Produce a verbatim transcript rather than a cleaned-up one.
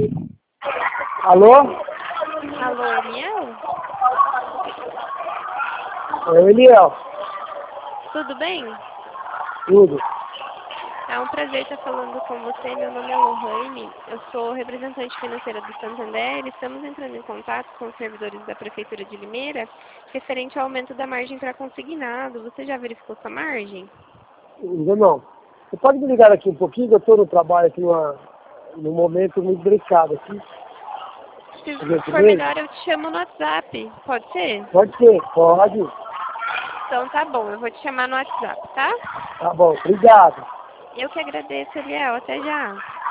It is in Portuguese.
Alô? Alô, Eliel? Oi, Eliel. Tudo bem? Tudo. É um prazer estar falando com você. Meu nome é Lohane. Eu sou representante financeira do Santander. Estamos entrando em contato com os servidores da Prefeitura de Limeira referente ao aumento da margem para consignado. Você já verificou sua margem? Ainda não. Você pode me ligar aqui um pouquinho? Eu estou no trabalho aqui numa, num momento muito delicado aqui. Se Por for melhor, eu te chamo no WhatsApp. Pode ser? Pode ser, pode. Então tá bom, eu vou te chamar no WhatsApp, tá? Tá bom, obrigado. Eu que agradeço, Eliel. Até já.